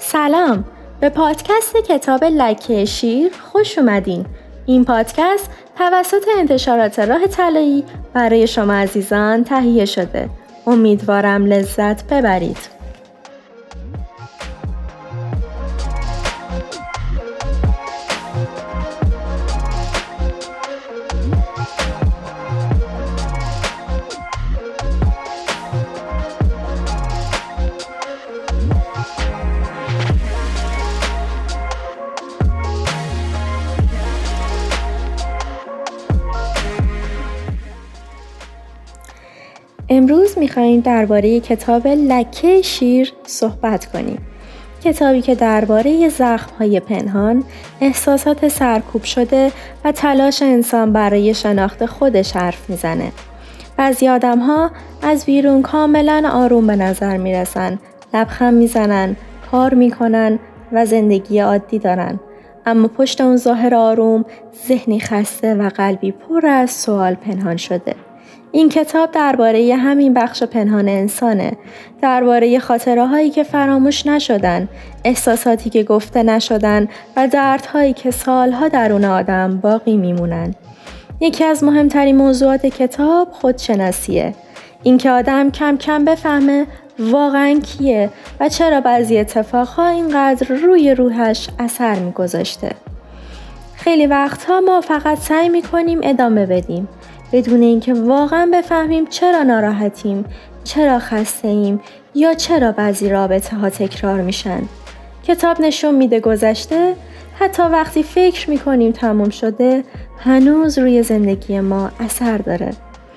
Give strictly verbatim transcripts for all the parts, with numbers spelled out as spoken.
سلام، به پادکست کتاب لکه شیر خوش اومدین. این پادکست توسط انتشارات راه طلایی برای شما عزیزان تهیه شده. امیدوارم لذت ببرید. امروز می‌خوایم درباره کتاب لکه شیر صحبت کنیم. کتابی که درباره زخم‌های پنهان، احساسات سرکوب شده و تلاش انسان برای شناخت خودش حرف میزنه. بعضی آدم‌ها از بیرون کاملاً آروم به نظر میرسن، لبخند میزنن، کار میکنن و زندگی عادی دارن. اما پشت اون ظاهر آروم، ذهنی خسته و قلبی پر از سوال پنهان شده. این کتاب درباره همین بخش پنهان انسانه، درباره خاطره هایی که فراموش نشدن، احساساتی که گفته نشدن و دردهایی که سالها درون آدم باقی میمونن. یکی از مهمترین موضوعات کتاب خودشناسیه. اینکه آدم کم کم بفهمه واقعاً کیه و چرا بعضی اتفاقها اینقدر روی روحش اثر میگذاشته. خیلی وقتها ما فقط سعی میکنیم ادامه بدیم، بدون اینکه واقعا بفهمیم چرا ناراحتیم، چرا خسته ایم یا چرا بعضی رابطه ها تکرار میشن. کتاب نشون میده گذشته، حتی وقتی فکر میکنیم تموم شده، هنوز روی زندگی ما اثر داره.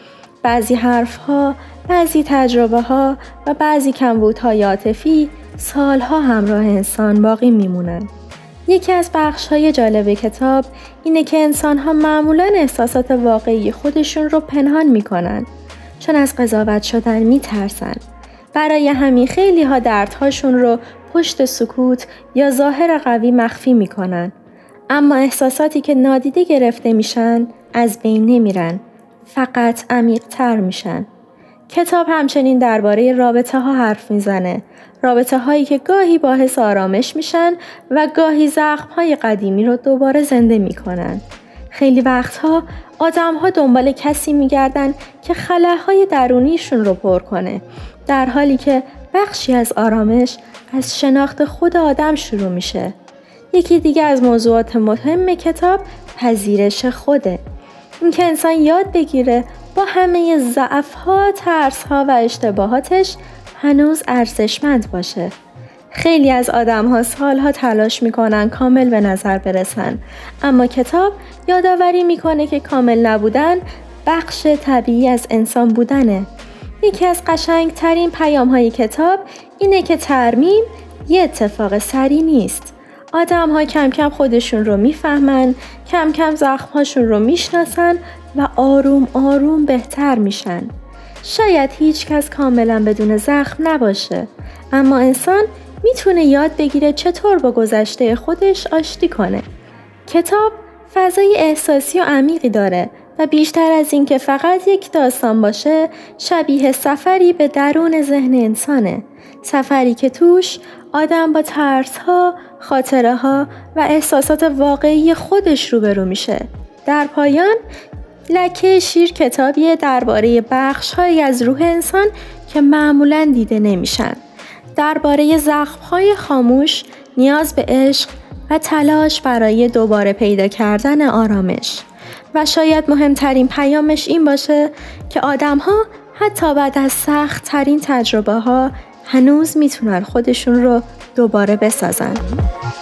بعضی حرف ها، بعضی تجربه ها و بعضی کمبودهای عاطفی سالها همراه انسان باقی میمونن. یکی از بخش‌های جالب کتاب اینه که انسان‌ها معمولاً احساسات واقعی خودشون رو پنهان می‌کنن، چون از قضاوت شدن می‌ترسن. برای همین خیلی‌ها دردهاشون رو پشت سکوت یا ظاهر قوی مخفی می‌کنن. اما احساساتی که نادیده گرفته میشن از بین نمیرن، فقط عمیق‌تر میشن. کتاب همچنین درباره رابطه ها حرف میزنه. رابطه هایی که گاهی باعث آرامش میشن و گاهی زخم های قدیمی رو دوباره زنده میکنن. خیلی وقتها آدم ها دنبال کسی میگردن که خلاهای درونیشون رو پر کنه، در حالی که بخشی از آرامش از شناخت خود آدم شروع میشه. یکی دیگه از موضوعات مهم کتاب پذیرش خوده. این که انسان یاد بگیره با همه ضعف‌ها، ترس‌ها و اشتباهاتش هنوز ارزشمند باشه. خیلی از آدم‌ها سالها تلاش می‌کنن کامل به نظر برسن، اما کتاب یادآوری می‌کنه که کامل نبودن بخش طبیعی از انسان بودنه. یکی از قشنگ‌ترین پیام‌های کتاب اینه که ترمیم یه اتفاق سریع نیست. آدم‌ها کم کم خودشون رو میفهمن، کم کم زخم‌هاشون رو میشناسن و آروم آروم بهتر میشن. شاید هیچ کس کاملا بدون زخم نباشه، اما انسان میتونه یاد بگیره چطور با گذشته خودش آشتی کنه. کتاب فضای احساسی و عمیقی داره و بیشتر از این که فقط یک داستان باشه، شبیه سفری به درون ذهن انسانه. سفری که توش آدم با ترس‌ها، خاطره‌ها و احساسات واقعی خودش روبرو میشه. در پایان، لکه شیر کتابیه درباره بخش‌هایی از روح انسان که معمولاً دیده نمیشن. درباره زخم‌های خاموش، نیاز به عشق و تلاش برای دوباره پیدا کردن آرامش. و شاید مهمترین پیامش این باشه که آدم‌ها حتی بعد از سخت ترین تجربه ها هنوز میتونن خودشون رو دوباره بسازن.